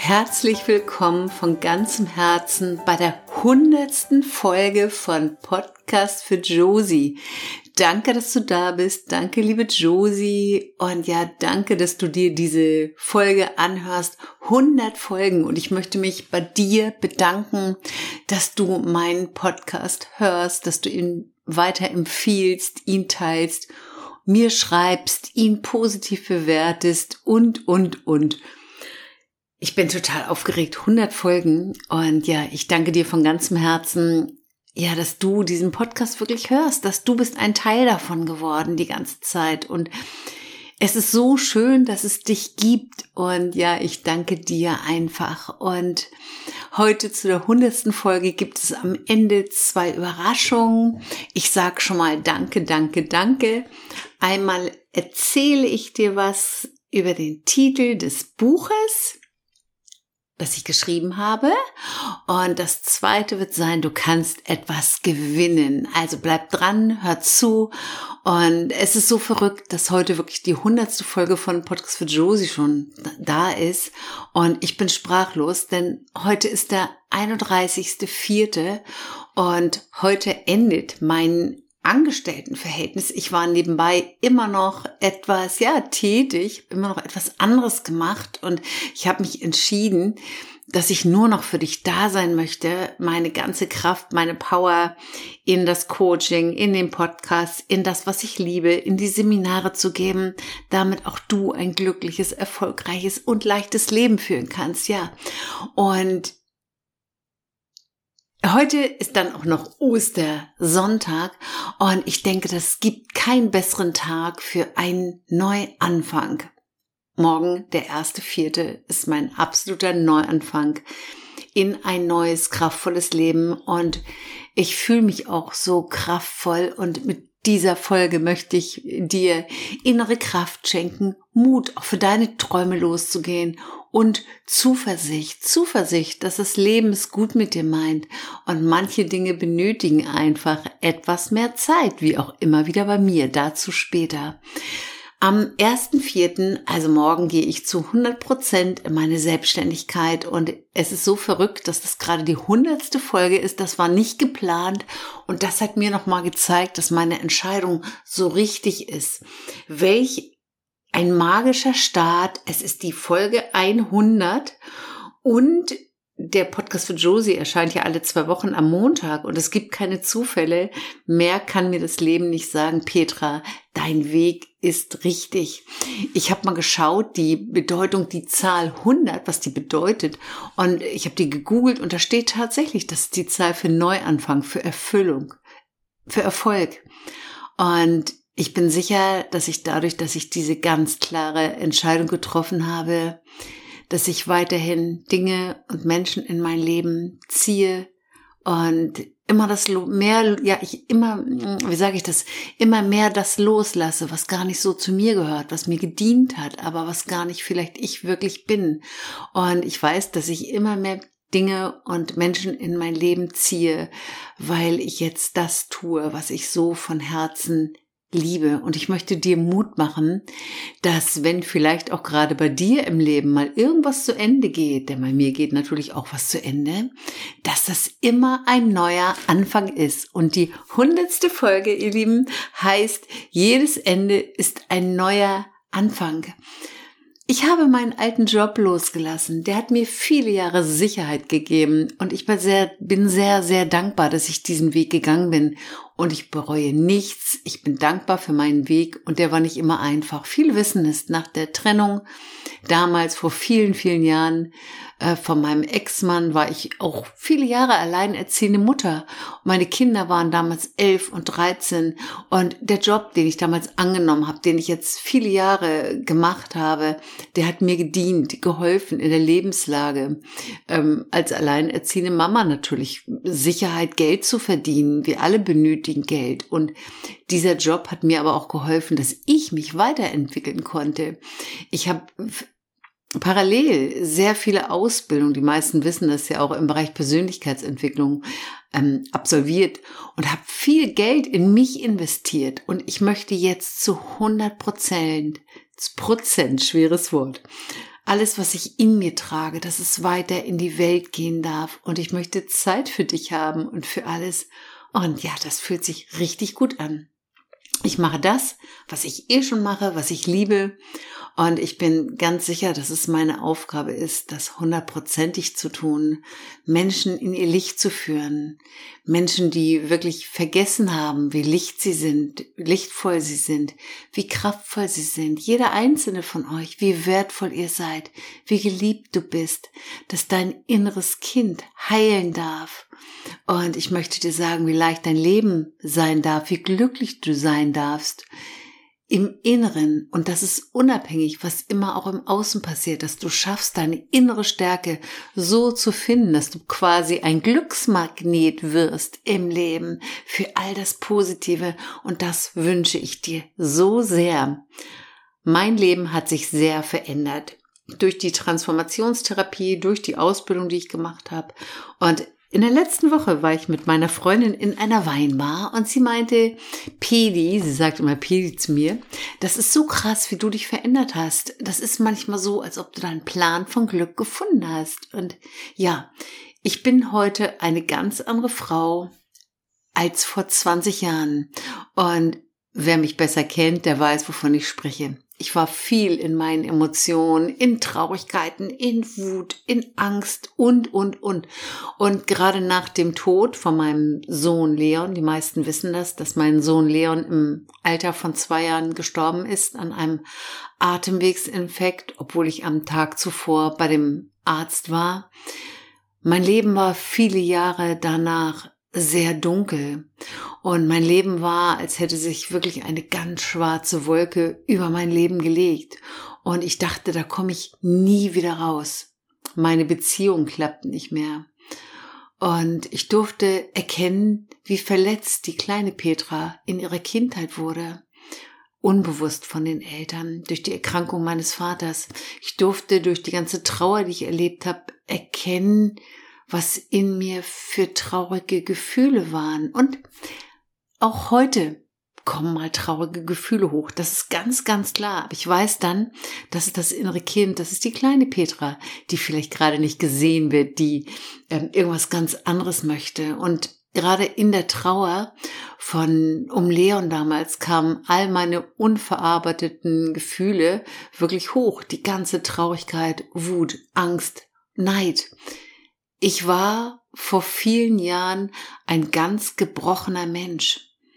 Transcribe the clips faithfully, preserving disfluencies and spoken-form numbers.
Herzlich willkommen von ganzem Herzen bei der hundertsten Folge von Podcast für Josie. Danke, dass du da bist. Danke, liebe Josie. Und ja, danke, dass du dir diese Folge anhörst. hundert Folgen. Und ich möchte mich bei dir bedanken, dass du meinen Podcast hörst, dass du ihn weiterempfiehlst, ihn teilst, mir schreibst, ihn positiv bewertest und, und, und. Ich bin total aufgeregt. hundert Folgen. Und ja, ich danke dir von ganzem Herzen, ja, dass du diesen Podcast wirklich hörst, dass du bist ein Teil davon geworden die ganze Zeit. Und es ist so schön, dass es dich gibt. Und ja, ich danke dir einfach. Und heute zu der hundertsten Folge gibt es am Ende zwei Überraschungen. Ich sag schon mal Danke, danke, danke. Einmal erzähle ich dir was über den Titel des Buches, das ich geschrieben habe. Und das zweite wird sein, du kannst etwas gewinnen. Also bleib dran, hör zu. Und es ist so verrückt, dass heute wirklich die hundertste Folge von Podcast für Josie schon da ist. Und ich bin sprachlos, denn heute ist der einunddreißigster vierte und heute endet mein Angestelltenverhältnis. Ich war nebenbei immer noch etwas, ja, tätig, immer noch etwas anderes gemacht und ich habe mich entschieden, dass ich nur noch für dich da sein möchte, meine ganze Kraft, meine Power in das Coaching, in den Podcast, in das, was ich liebe, in die Seminare zu geben, damit auch du ein glückliches, erfolgreiches und leichtes Leben führen kannst, ja. Und heute ist dann auch noch Ostersonntag und ich denke, es gibt keinen besseren Tag für einen Neuanfang. Morgen, der erste vierte, ist mein absoluter Neuanfang in ein neues, kraftvolles Leben und ich fühle mich auch so kraftvoll und mit dieser Folge möchte ich dir innere Kraft schenken, Mut auch für deine Träume loszugehen und Zuversicht, Zuversicht, dass das Leben es gut mit dir meint und manche Dinge benötigen einfach etwas mehr Zeit, wie auch immer wieder bei mir, dazu später. Am ersten vierten, also morgen, gehe ich zu hundert Prozent in meine Selbstständigkeit und es ist so verrückt, dass das gerade die hundertste Folge ist. Das war nicht geplant und das hat mir nochmal gezeigt, dass meine Entscheidung so richtig ist. Welch ein magischer Start. Es ist die Folge hundert und der Podcast für Josie erscheint ja alle zwei Wochen am Montag und es gibt keine Zufälle. Mehr kann mir das Leben nicht sagen. Petra, dein Weg ist richtig. Ich habe mal geschaut, die Bedeutung, die Zahl hundert, was die bedeutet. Und ich habe die gegoogelt und da steht tatsächlich, das ist die Zahl für Neuanfang, für Erfüllung, für Erfolg. Und ich bin sicher, dass ich dadurch, dass ich diese ganz klare Entscheidung getroffen habe, dass ich weiterhin Dinge und Menschen in mein Leben ziehe und immer das mehr, ja, ich immer, wie sage ich das, immer mehr das loslasse, was gar nicht so zu mir gehört, was mir gedient hat, aber was gar nicht vielleicht ich wirklich bin. Und ich weiß, dass ich immer mehr Dinge und Menschen in mein Leben ziehe, weil ich jetzt das tue, was ich so von Herzen liebe. Und ich möchte dir Mut machen, dass wenn vielleicht auch gerade bei dir im Leben mal irgendwas zu Ende geht, denn bei mir geht natürlich auch was zu Ende, dass das immer ein neuer Anfang ist. Und die hundertste Folge, ihr Lieben, heißt, jedes Ende ist ein neuer Anfang. Ich habe meinen alten Job losgelassen. Der hat mir viele Jahre Sicherheit gegeben und ich bin sehr, bin sehr, sehr dankbar, dass ich diesen Weg gegangen bin. Und ich bereue nichts. Ich bin dankbar für meinen Weg und der war nicht immer einfach. Viele wissen es, nach der Trennung, damals vor vielen, vielen Jahren, äh, von meinem Ex-Mann war ich auch viele Jahre alleinerziehende Mutter. Meine Kinder waren damals elf und dreizehn und der Job, den ich damals angenommen habe, den ich jetzt viele Jahre gemacht habe, der hat mir gedient, geholfen in der Lebenslage, ähm, als alleinerziehende Mama natürlich Sicherheit, Geld zu verdienen. Wir alle benötigen Geld und dieser Job hat mir aber auch geholfen, dass ich mich weiterentwickeln konnte. Ich habe parallel sehr viele Ausbildungen, die meisten wissen das ja auch im Bereich Persönlichkeitsentwicklung, ähm, absolviert und habe viel Geld in mich investiert und ich möchte jetzt zu hundert Prozent, Prozent, schweres Wort, alles, was ich in mir trage, dass es weiter in die Welt gehen darf. Und ich möchte Zeit für dich haben und für alles. Und ja, das fühlt sich richtig gut an. Ich mache das, was ich eh schon mache, was ich liebe. Und ich bin ganz sicher, dass es meine Aufgabe ist, das hundertprozentig zu tun, Menschen in ihr Licht zu führen. Menschen, die wirklich vergessen haben, wie licht sie sind, wie lichtvoll sie sind, wie kraftvoll sie sind. Jeder einzelne von euch, wie wertvoll ihr seid, wie geliebt du bist, dass dein inneres Kind heilen darf. Und ich möchte dir sagen, wie leicht dein Leben sein darf, wie glücklich du sein darfst. Im Inneren, und das ist unabhängig, was immer auch im Außen passiert, dass du schaffst, deine innere Stärke so zu finden, dass du quasi ein Glücksmagnet wirst im Leben für all das Positive, und das wünsche ich dir so sehr. Mein Leben hat sich sehr verändert durch die Transformationstherapie, durch die Ausbildung, die ich gemacht habe, und in der letzten Woche war ich mit meiner Freundin in einer Weinbar und sie meinte, Pedi, sie sagt immer Pedi zu mir, das ist so krass, wie du dich verändert hast. Das ist manchmal so, als ob du deinen Plan von Glück gefunden hast. Und ja, ich bin heute eine ganz andere Frau als vor zwanzig Jahren. Und wer mich besser kennt, der weiß, wovon ich spreche. Ich war viel in meinen Emotionen, in Traurigkeiten, in Wut, in Angst und, und, und. Und gerade nach dem Tod von meinem Sohn Leon, die meisten wissen das, dass mein Sohn Leon im Alter von zwei Jahren gestorben ist an einem Atemwegsinfekt, obwohl ich am Tag zuvor bei dem Arzt war. Mein Leben war viele Jahre danach sehr dunkel und mein Leben war, als hätte sich wirklich eine ganz schwarze Wolke über mein Leben gelegt und ich dachte, da komme ich nie wieder raus. Meine Beziehung klappt nicht mehr und ich durfte erkennen, wie verletzt die kleine Petra in ihrer Kindheit wurde, unbewusst von den Eltern, durch die Erkrankung meines Vaters. Ich durfte durch die ganze Trauer, die ich erlebt habe, erkennen, was in mir für traurige Gefühle waren. Und auch heute kommen mal traurige Gefühle hoch. Das ist ganz, ganz klar. Aber ich weiß dann, das ist das innere Kind, das ist die kleine Petra, die vielleicht gerade nicht gesehen wird, die ähm, irgendwas ganz anderes möchte. Und gerade in der Trauer von um Leon damals kamen all meine unverarbeiteten Gefühle wirklich hoch. Die ganze Traurigkeit, Wut, Angst, Neid. Ich war vor vielen Jahren ein ganz gebrochener Mensch.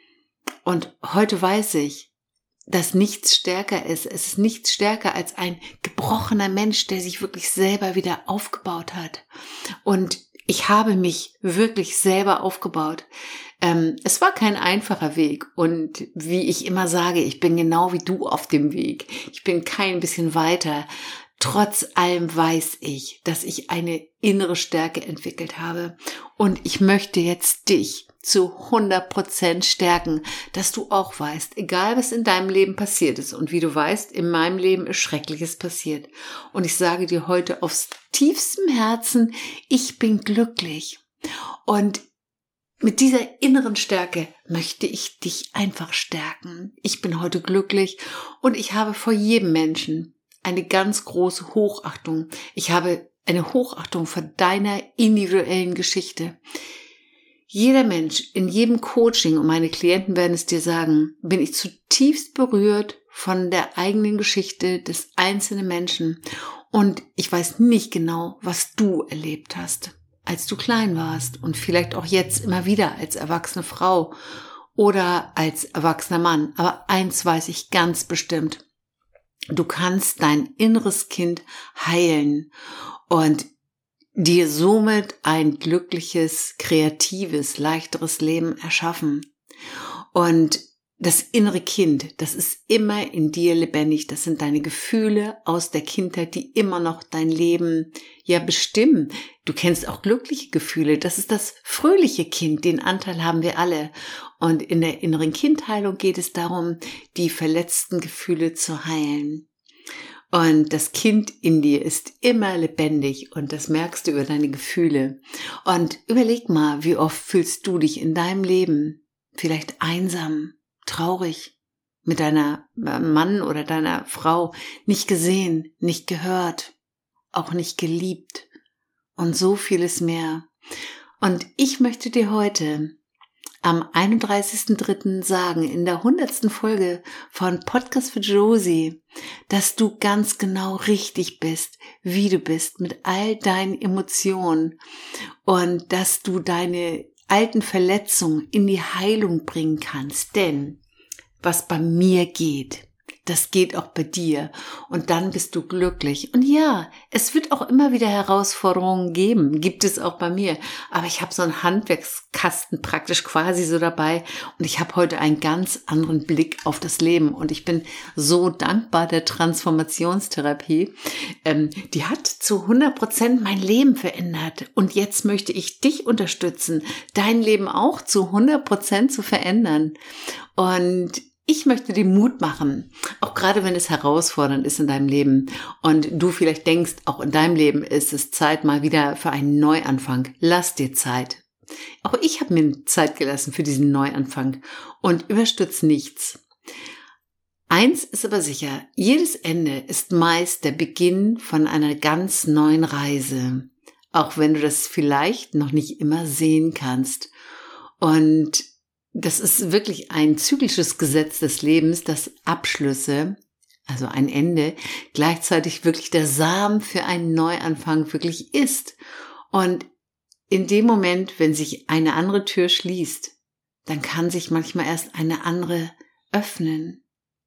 Und heute weiß ich, dass nichts stärker ist. Es ist nichts stärker als ein gebrochener Mensch, der sich wirklich selber wieder aufgebaut hat. Und ich habe mich wirklich selber aufgebaut. Ähm, es war kein einfacher Weg. Und wie ich immer sage, ich bin genau wie du auf dem Weg. Ich bin kein bisschen weiter. Trotz allem weiß ich, dass ich eine innere Stärke entwickelt habe und ich möchte jetzt dich zu hundert Prozent stärken, dass du auch weißt, egal was in deinem Leben passiert ist und wie du weißt, in meinem Leben ist Schreckliches passiert und ich sage dir heute aus tiefstem Herzen, ich bin glücklich und mit dieser inneren Stärke möchte ich dich einfach stärken. Ich bin heute glücklich und ich habe vor jedem Menschen eine ganz große Hochachtung. Ich habe eine Hochachtung vor deiner individuellen Geschichte. Jeder Mensch, in jedem Coaching, und meine Klienten werden es dir sagen, bin ich zutiefst berührt von der eigenen Geschichte des einzelnen Menschen. Und ich weiß nicht genau, was du erlebt hast, als du klein warst und vielleicht auch jetzt immer wieder als erwachsene Frau oder als erwachsener Mann. Aber eins weiß ich ganz bestimmt. Du kannst dein inneres Kind heilen und dir somit ein glückliches, kreatives, leichteres Leben erschaffen. Und das innere Kind, das ist immer in dir lebendig. Das sind deine Gefühle aus der Kindheit, die immer noch dein Leben ja bestimmen. Du kennst auch glückliche Gefühle. Das ist das fröhliche Kind. Den Anteil haben wir alle. Und in der inneren Kindheilung geht es darum, die verletzten Gefühle zu heilen. Und das Kind in dir ist immer lebendig und das merkst du über deine Gefühle. Und überleg mal, wie oft fühlst du dich in deinem Leben vielleicht einsam, traurig, mit deiner Mann oder deiner Frau nicht gesehen, nicht gehört, auch nicht geliebt und so vieles mehr. Und ich möchte dir heute am einunddreißigsten dritten sagen, in der hundertsten Folge von Podcast für Josie, dass du ganz genau richtig bist, wie du bist, mit all deinen Emotionen und dass du deine alten Verletzungen in die Heilung bringen kannst. Denn was bei mir geht, das geht auch bei dir und dann bist du glücklich. Und ja, es wird auch immer wieder Herausforderungen geben, gibt es auch bei mir. Aber ich habe so einen Handwerkskasten praktisch quasi so dabei und ich habe heute einen ganz anderen Blick auf das Leben. Und ich bin so dankbar der Transformationstherapie. Ähm, die hat zu hundert Prozent mein Leben verändert. Und jetzt möchte ich dich unterstützen, dein Leben auch zu hundert Prozent zu verändern. Und ich möchte dir Mut machen, auch gerade wenn es herausfordernd ist in deinem Leben und du vielleicht denkst, auch in deinem Leben ist es Zeit mal wieder für einen Neuanfang. Lass dir Zeit. Auch ich habe mir Zeit gelassen für diesen Neuanfang und überstürze nichts. Eins ist aber sicher, jedes Ende ist meist der Beginn von einer ganz neuen Reise, auch wenn du das vielleicht noch nicht immer sehen kannst. Und das ist wirklich ein zyklisches Gesetz des Lebens, dass Abschlüsse, also ein Ende, gleichzeitig wirklich der Samen für einen Neuanfang wirklich ist. Und in dem Moment, wenn sich eine andere Tür schließt, dann kann sich manchmal erst eine andere öffnen.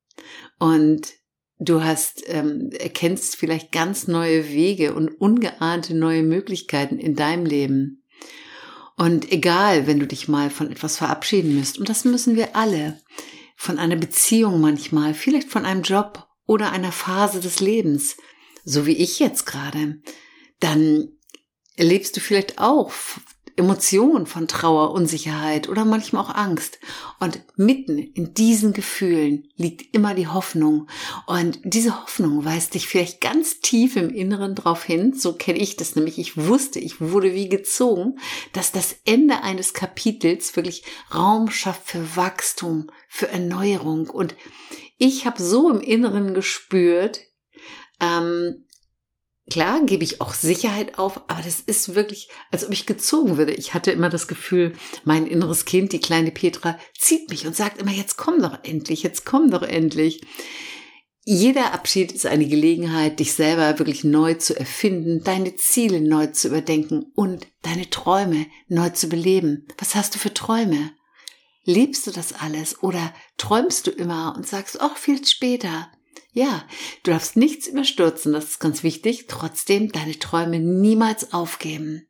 Und du hast, ähm, erkennst vielleicht ganz neue Wege und ungeahnte neue Möglichkeiten in deinem Leben. Und egal, wenn du dich mal von etwas verabschieden müsst, und das müssen wir alle, von einer Beziehung manchmal, vielleicht von einem Job oder einer Phase des Lebens, so wie ich jetzt gerade, dann erlebst du vielleicht auch Emotionen von Trauer, Unsicherheit oder manchmal auch Angst. Und mitten in diesen Gefühlen liegt immer die Hoffnung. Und diese Hoffnung weist dich vielleicht ganz tief im Inneren drauf hin, so kenne ich das nämlich, ich wusste, ich wurde wie gezogen, dass das Ende eines Kapitels wirklich Raum schafft für Wachstum, für Erneuerung. Und ich habe so im Inneren gespürt, ähm, klar, gebe ich auch Sicherheit auf, aber das ist wirklich, als ob ich gezogen würde. Ich hatte immer das Gefühl, mein inneres Kind, die kleine Petra, zieht mich und sagt immer, jetzt komm doch endlich, jetzt komm doch endlich. Jeder Abschied ist eine Gelegenheit, dich selber wirklich neu zu erfinden, deine Ziele neu zu überdenken und deine Träume neu zu beleben. Was hast du für Träume? Lebst du das alles oder träumst du immer und sagst, ach, viel später? Ja, du darfst nichts überstürzen, das ist ganz wichtig, trotzdem deine Träume niemals aufgeben.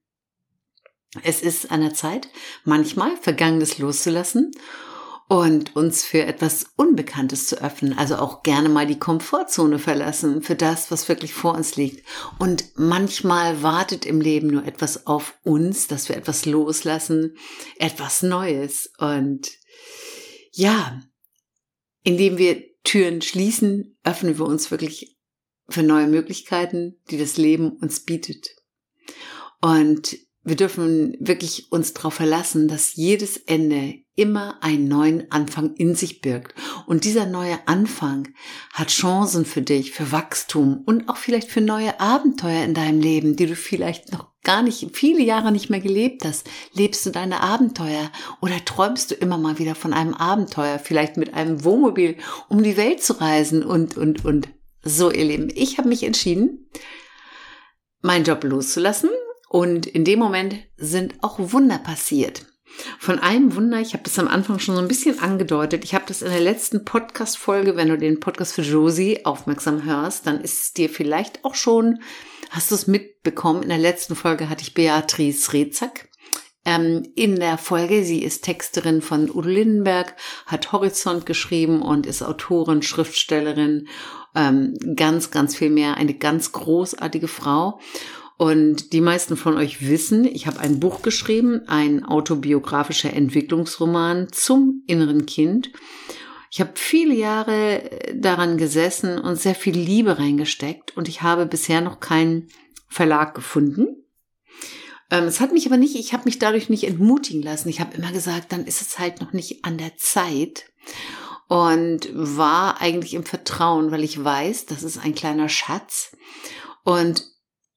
Es ist an der Zeit, manchmal Vergangenes loszulassen und uns für etwas Unbekanntes zu öffnen, also auch gerne mal die Komfortzone verlassen für das, was wirklich vor uns liegt. Und manchmal wartet im Leben nur etwas auf uns, dass wir etwas loslassen, etwas Neues. Und ja, indem wir Türen schließen, öffnen wir uns wirklich für neue Möglichkeiten, die das Leben uns bietet. Und wir dürfen wirklich uns darauf verlassen, dass jedes Ende immer einen neuen Anfang in sich birgt. Und dieser neue Anfang hat Chancen für dich, für Wachstum und auch vielleicht für neue Abenteuer in deinem Leben, die du vielleicht noch gar nicht, viele Jahre nicht mehr gelebt hast. Lebst du deine Abenteuer oder träumst du immer mal wieder von einem Abenteuer, vielleicht mit einem Wohnmobil, um die Welt zu reisen und, und, und. So, ihr Lieben, ich habe mich entschieden, meinen Job loszulassen. Und in dem Moment sind auch Wunder passiert. Von einem Wunder, ich habe das am Anfang schon so ein bisschen angedeutet, ich habe das in der letzten Podcast-Folge, wenn du den Podcast für Josie aufmerksam hörst, dann ist es dir vielleicht auch schon, hast du es mitbekommen, in der letzten Folge hatte ich Beatrice Rezack ähm, in der Folge, sie ist Texterin von Udo Lindenberg, hat Horizont geschrieben und ist Autorin, Schriftstellerin, ähm, ganz, ganz viel mehr, eine ganz großartige Frau. Und die meisten von euch wissen, ich habe ein Buch geschrieben, ein autobiografischer Entwicklungsroman zum inneren Kind. Ich habe viele Jahre daran gesessen und sehr viel Liebe reingesteckt und ich habe bisher noch keinen Verlag gefunden. Ähm, es hat mich aber nicht, ich habe mich dadurch nicht entmutigen lassen. Ich habe immer gesagt, dann ist es halt noch nicht an der Zeit und war eigentlich im Vertrauen, weil ich weiß, das ist ein kleiner Schatz und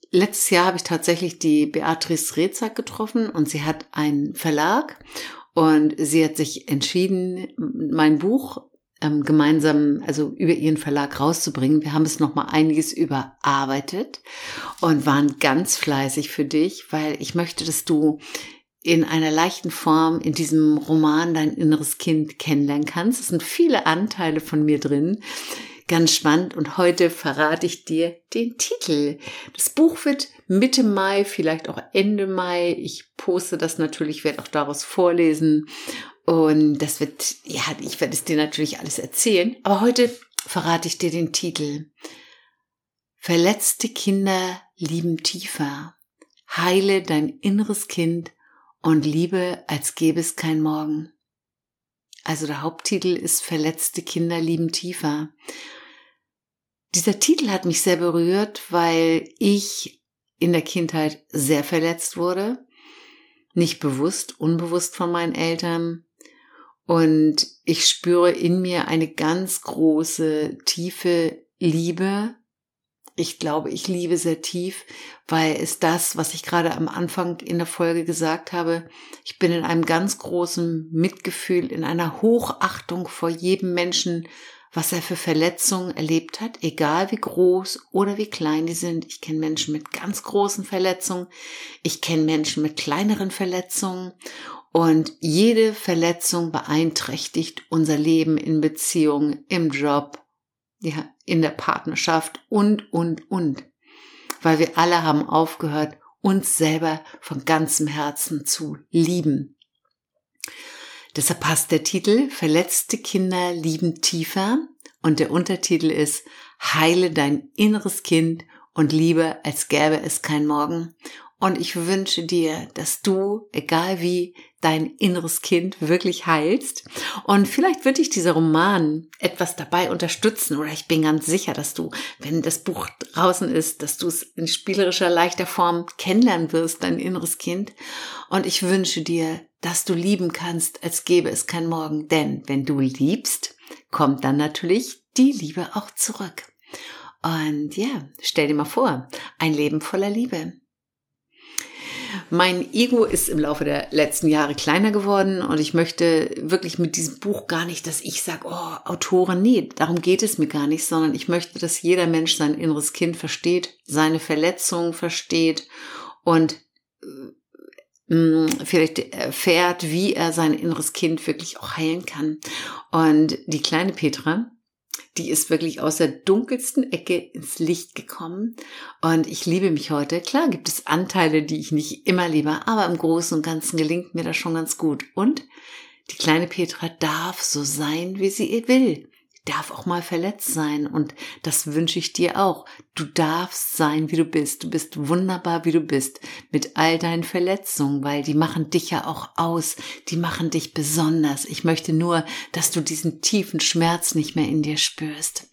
letztes Jahr habe ich tatsächlich die Beatrice Rezak getroffen und sie hat einen Verlag und sie hat sich entschieden, mein Buch ähm, gemeinsam, also über ihren Verlag rauszubringen. Wir haben es nochmal einiges überarbeitet und waren ganz fleißig für dich, weil ich möchte, dass du in einer leichten Form in diesem Roman dein inneres Kind kennenlernen kannst. Es sind viele Anteile von mir drin. Ganz spannend. Und heute verrate ich dir den Titel. Das Buch wird Mitte Mai, vielleicht auch Ende Mai. Ich poste das natürlich, werde auch daraus vorlesen. Und das wird, ja, ich werde es dir natürlich alles erzählen. Aber heute verrate ich dir den Titel. Verletzte Kinder lieben tiefer. Heile dein inneres Kind und liebe, als gäbe es kein Morgen. Also der Haupttitel ist Verletzte Kinder lieben tiefer. Dieser Titel hat mich sehr berührt, weil ich in der Kindheit sehr verletzt wurde. Nicht bewusst, unbewusst von meinen Eltern. Und ich spüre in mir eine ganz große, tiefe Liebe. Ich glaube, ich liebe sehr tief, weil es das, was ich gerade am Anfang in der Folge gesagt habe, ich bin in einem ganz großen Mitgefühl, in einer Hochachtung vor jedem Menschen, was er für Verletzungen erlebt hat, egal wie groß oder wie klein die sind. Ich kenne Menschen mit ganz großen Verletzungen, ich kenne Menschen mit kleineren Verletzungen und jede Verletzung beeinträchtigt unser Leben in Beziehungen, im Job, ja, in der Partnerschaft und, und, und. Weil wir alle haben aufgehört, uns selber von ganzem Herzen zu lieben. Deshalb passt der Titel Verletzte Kinder lieben tiefer und der Untertitel ist Heile dein inneres Kind und liebe, als gäbe es kein Morgen. Und ich wünsche dir, dass du, egal wie, dein inneres Kind wirklich heilst. Und vielleicht wird dich dieser Roman etwas dabei unterstützen. Oder ich bin ganz sicher, dass du, wenn das Buch draußen ist, dass du es in spielerischer, leichter Form kennenlernen wirst, dein inneres Kind. Und ich wünsche dir, dass du lieben kannst, als gäbe es kein Morgen. Denn wenn du liebst, kommt dann natürlich die Liebe auch zurück. Und ja, stell dir mal vor, ein Leben voller Liebe. Mein Ego ist im Laufe der letzten Jahre kleiner geworden und ich möchte wirklich mit diesem Buch gar nicht, dass ich sage, oh, Autorin, nee, darum geht es mir gar nicht, sondern ich möchte, dass jeder Mensch sein inneres Kind versteht, seine Verletzungen versteht und äh, vielleicht erfährt, wie er sein inneres Kind wirklich auch heilen kann. Und die kleine Petra, die ist wirklich aus der dunkelsten Ecke ins Licht gekommen und ich liebe mich heute. Klar gibt es Anteile, die ich nicht immer liebe, aber im Großen und Ganzen gelingt mir das schon ganz gut. Und die kleine Petra darf so sein, wie sie will. Die darf auch mal verletzt sein und das wünsche ich dir auch. Du darfst sein, wie du bist. Du bist wunderbar, wie du bist, mit all deinen Verletzungen, weil die machen dich ja auch aus. Die machen dich besonders. Ich möchte nur, dass du diesen tiefen Schmerz nicht mehr in dir spürst.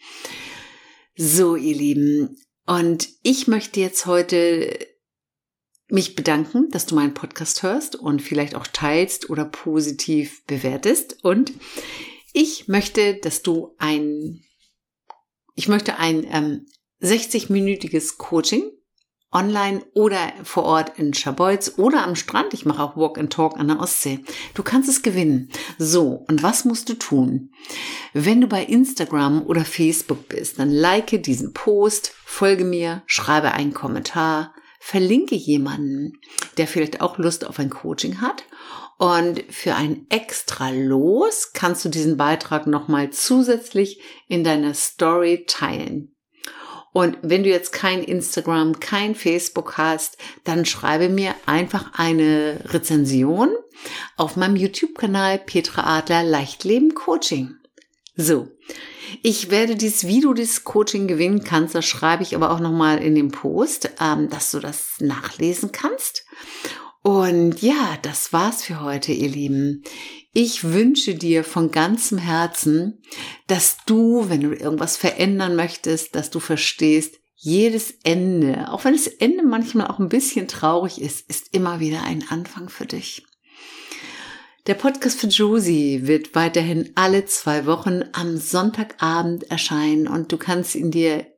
So, ihr Lieben. Und ich möchte jetzt heute mich bedanken, dass du meinen Podcast hörst und vielleicht auch teilst oder positiv bewertest. Und ich möchte, dass du ein, ich möchte ein ähm, sechzig-minütiges Coaching online oder vor Ort in Scharbeutz oder am Strand. Ich mache auch Walk and Talk an der Ostsee. Du kannst es gewinnen. So, und was musst du tun? Wenn du bei Instagram oder Facebook bist, dann like diesen Post, folge mir, schreibe einen Kommentar, verlinke jemanden, der vielleicht auch Lust auf ein Coaching hat. Und für ein extra Los kannst du diesen Beitrag nochmal zusätzlich in deiner Story teilen. Und wenn du jetzt kein Instagram, kein Facebook hast, dann schreibe mir einfach eine Rezension auf meinem YouTube-Kanal Petra Adler Leichtleben Coaching. So, ich werde dies, wie du das Coaching gewinnen kannst, das schreibe ich aber auch nochmal in dem Post, ähm, dass du das nachlesen kannst. Und ja, das war's für heute, ihr Lieben. Ich wünsche dir von ganzem Herzen, dass du, wenn du irgendwas verändern möchtest, dass du verstehst, jedes Ende, auch wenn das Ende manchmal auch ein bisschen traurig ist, ist immer wieder ein Anfang für dich. Der Podcast für Josie wird weiterhin alle zwei Wochen am Sonntagabend erscheinen und du kannst ihn dir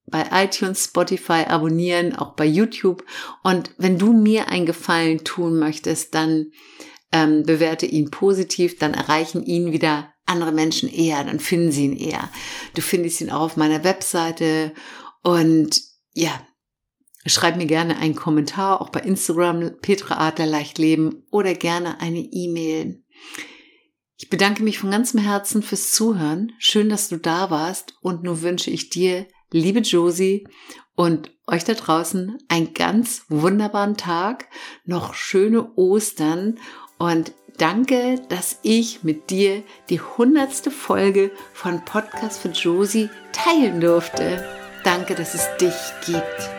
bei iTunes, Spotify abonnieren, auch bei YouTube. Und wenn du mir einen Gefallen tun möchtest, dann ähm, bewerte ihn positiv, dann erreichen ihn wieder andere Menschen eher, dann finden sie ihn eher. Du findest ihn auch auf meiner Webseite und ja, schreib mir gerne einen Kommentar, auch bei Instagram, Petra Adler Leichtleben oder gerne eine E-Mail. Ich bedanke mich von ganzem Herzen fürs Zuhören. Schön, dass du da warst und nun wünsche ich dir, liebe Josie und euch da draußen, einen ganz wunderbaren Tag, noch schöne Ostern und danke, dass ich mit dir die hundertste Folge von Podcast für Josie teilen durfte. Danke, dass es dich gibt.